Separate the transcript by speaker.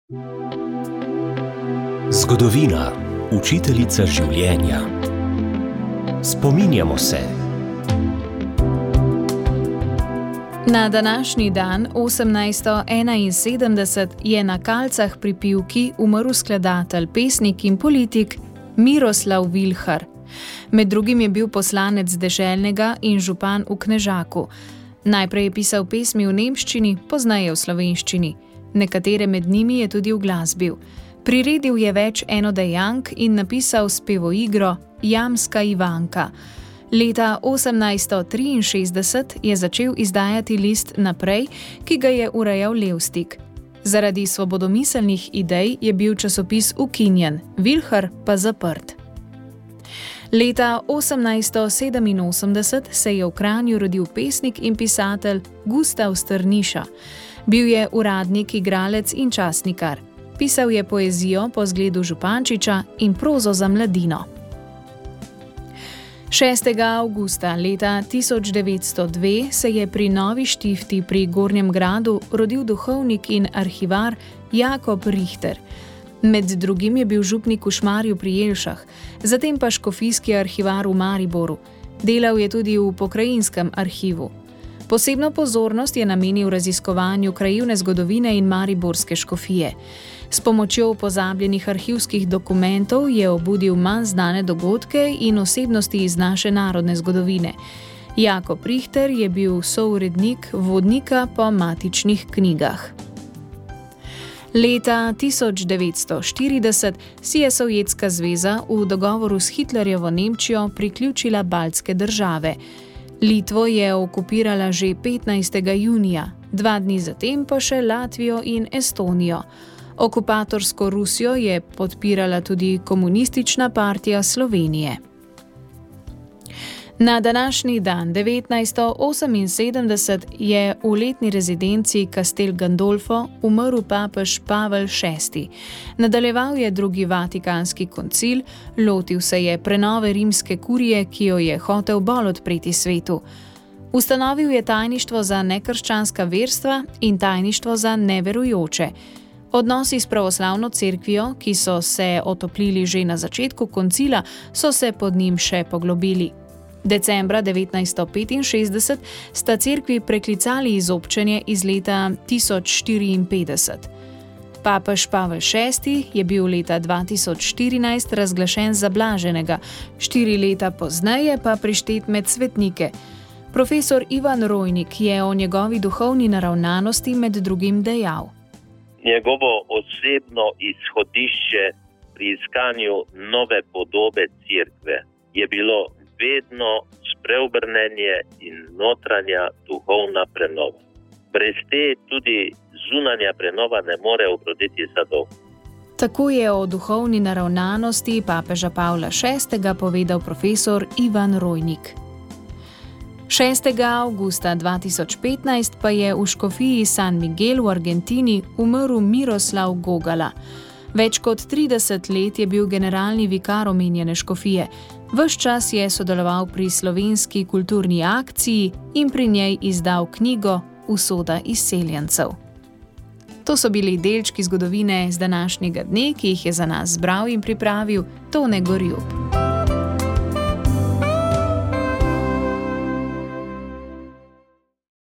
Speaker 1: Zgodovina, učiteljica življenja. Spominjamo se.
Speaker 2: Na današnji dan, 1871, je na Kalcah pri Pivki umrl skladatelj, pesnik in politik Miroslav Vilhar. Med drugim je bil poslanec deželnega in župan v Knežaku. Najprej je pisal pesmi v nemščini, pozneje v slovenščini. Nekatere med njimi je tudi uglasbil. Priredil je več enodejank in napisal spevoigro Jamska Ivanka. Leta 1863 je začel izdajati list Naprej, ki ga je urejal Levstik. Zaradi svobodomiselnih idej je bil časopis ukinjen, Vilhar pa zaprt. Leta 1887 se je v Kranju rodil pesnik in pisatelj Gustav Strniša. Bil je uradnik, igralec in časnikar. Pisal je poezijo po zgledu Župančiča in prozo za mladino. 6. avgusta leta 1902 se je pri Novi Štifti pri Gornjem Gradu rodil duhovnik in arhivar Jakob Richter. Med drugim je bil župnik v Šmarju pri Jelšah, zatem pa škofijski arhivar v Mariboru. Delal je tudi v pokrajinskem arhivu. Posebno pozornost je namenil raziskovanju krajevne zgodovine in mariborske škofije. S pomočjo pozabljenih arhivskih dokumentov je obudil manj znane dogodke in osebnosti iz naše narodne zgodovine. Jakob Richter je bil sourednik vodnika po matičnih knjigah. Leta 1940 si je Sovjetska zveza v dogovoru s Hitlerjevo Nemčijo priključila baltske države. Litvo je okupirala že 15. junija, 2 dni zatem pa še Latvijo in Estonijo. Okupatorsko Rusijo je podpirala tudi Komunistična partija Slovenije. Na današnji dan, 1978, je v letni rezidenci Castel Gandolfo umrl papež Pavel VI. Nadaljeval je drugi vatikanski koncil, lotil se je prenove rimske kurije, ki jo je hotel bolj odpreti svetu. Ustanovil je tajništvo za nekrščanska verstva in tajništvo za neverujoče. Odnosi s pravoslavno cerkvijo, ki so se otoplili že na začetku koncila, so se pod njim še poglobili. Decembra 1965 sta cerkvi preklicali izobčenje iz leta 1054. Papež Pavel VI je bil leta 2014 razglašen za blaženega, 4 leta pozneje pa prištet med svetnike. Profesor Ivan Rojnik je o njegovi duhovni naravnanosti med drugim dejal.
Speaker 3: Njegovo osebno izhodišče pri iskanju nove podobe cerkve je bilo vedno spreobrnenje in notranja duhovna prenova. Brez te tudi zunanja prenova ne more obroditi sadov.
Speaker 2: Tako je o duhovni naravnanosti papeža Pavla VI. Povedal profesor Ivan Rojnik. 6. avgusta 2015 pa je v škofiji San Miguel v Argentini umrl Miroslav Gogala. Več kot 30 let je bil generalni vikar omenjene škofije. Ves čas je sodeloval pri slovenski kulturni akciji in pri njej izdal knjigo Usoda izseljencev. To so bili delčki zgodovine z današnjega dne, ki jih je za nas zbral in pripravil Tone Gorjup.